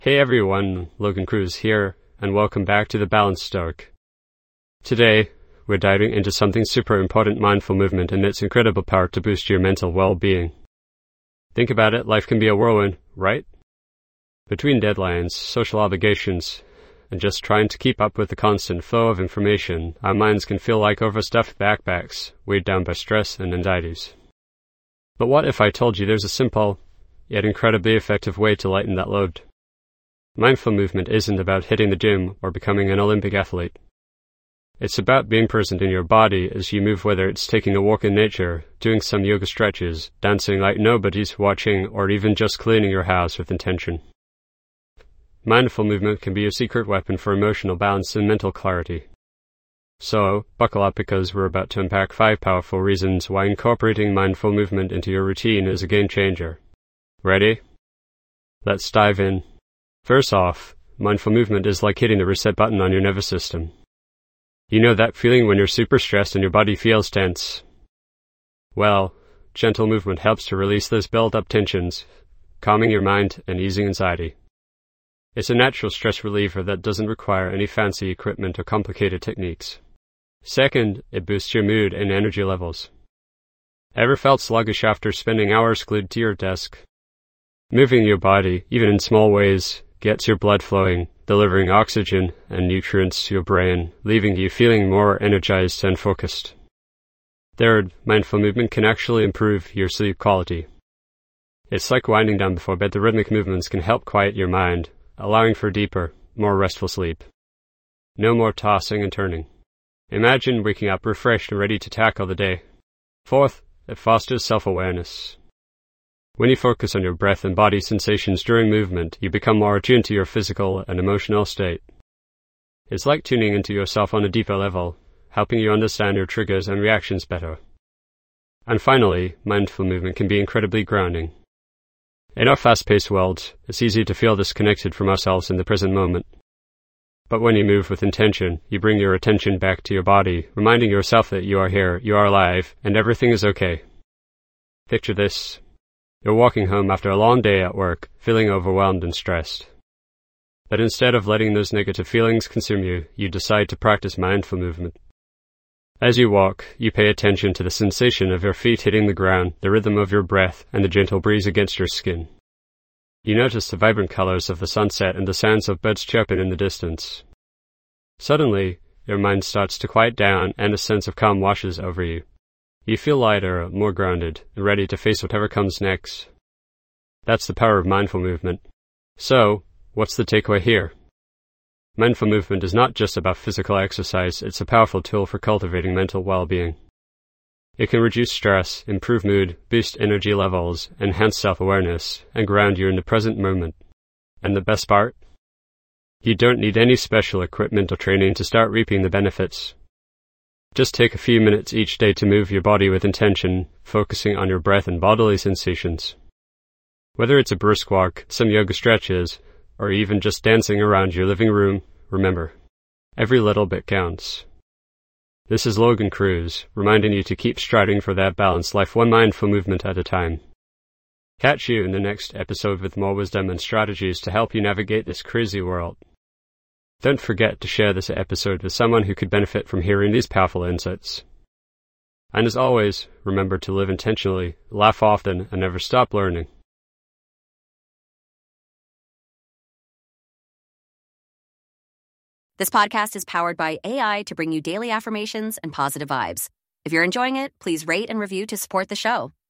Hey everyone, Logan Cruz here, and welcome back to the Balance Stoic. Today, we're diving into something super important, mindful movement and its incredible power to boost your mental well-being. Think about it, life can be a whirlwind, right? Between deadlines, social obligations, and just trying to keep up with the constant flow of information, our minds can feel like overstuffed backpacks, weighed down by stress and anxieties. But what if I told you there's a simple, yet incredibly effective way to lighten that load? Mindful movement isn't about hitting the gym or becoming an Olympic athlete. It's about being present in your body as you move, whether it's taking a walk in nature, doing some yoga stretches, dancing like nobody's watching, or even just cleaning your house with intention. Mindful movement can be your secret weapon for emotional balance and mental clarity. So, buckle up because we're about to unpack 5 powerful reasons why incorporating mindful movement into your routine is a game changer. Ready? Let's dive in. First off, mindful movement is like hitting the reset button on your nervous system. You know that feeling when you're super stressed and your body feels tense? Well, gentle movement helps to release those built-up tensions, calming your mind and easing anxiety. It's a natural stress reliever that doesn't require any fancy equipment or complicated techniques. Second, it boosts your mood and energy levels. Ever felt sluggish after spending hours glued to your desk? Moving your body, even in small ways, gets your blood flowing, delivering oxygen and nutrients to your brain, leaving you feeling more energized and focused. Third, mindful movement can actually improve your sleep quality. It's like winding down before bed. The rhythmic movements can help quiet your mind, allowing for deeper, more restful sleep. No more tossing and turning. Imagine waking up refreshed and ready to tackle the day. Fourth, it fosters self-awareness. When you focus on your breath and body sensations during movement, you become more attuned to your physical and emotional state. It's like tuning into yourself on a deeper level, helping you understand your triggers and reactions better. And finally, mindful movement can be incredibly grounding. In our fast-paced world, it's easy to feel disconnected from ourselves in the present moment. But when you move with intention, you bring your attention back to your body, reminding yourself that you are here, you are alive, and everything is okay. Picture this. You're walking home after a long day at work, feeling overwhelmed and stressed. But instead of letting those negative feelings consume you, you decide to practice mindful movement. As you walk, you pay attention to the sensation of your feet hitting the ground, the rhythm of your breath, and the gentle breeze against your skin. You notice the vibrant colors of the sunset and the sounds of birds chirping in the distance. Suddenly, your mind starts to quiet down and a sense of calm washes over you. You feel lighter, more grounded, and ready to face whatever comes next. That's the power of mindful movement. So, what's the takeaway here? Mindful movement is not just about physical exercise, it's a powerful tool for cultivating mental well-being. It can reduce stress, improve mood, boost energy levels, enhance self-awareness, and ground you in the present moment. And the best part? You don't need any special equipment or training to start reaping the benefits. Just take a few minutes each day to move your body with intention, focusing on your breath and bodily sensations. Whether it's a brisk walk, some yoga stretches, or even just dancing around your living room, remember, every little bit counts. This is Logan Cruz, reminding you to keep striding for that balanced life, one mindful movement at a time. Catch you in the next episode with more wisdom and strategies to help you navigate this crazy world. Don't forget to share this episode with someone who could benefit from hearing these powerful insights. And as always, remember to live intentionally, laugh often, and never stop learning. This podcast is powered by AI to bring you daily affirmations and positive vibes. If you're enjoying it, please rate and review to support the show.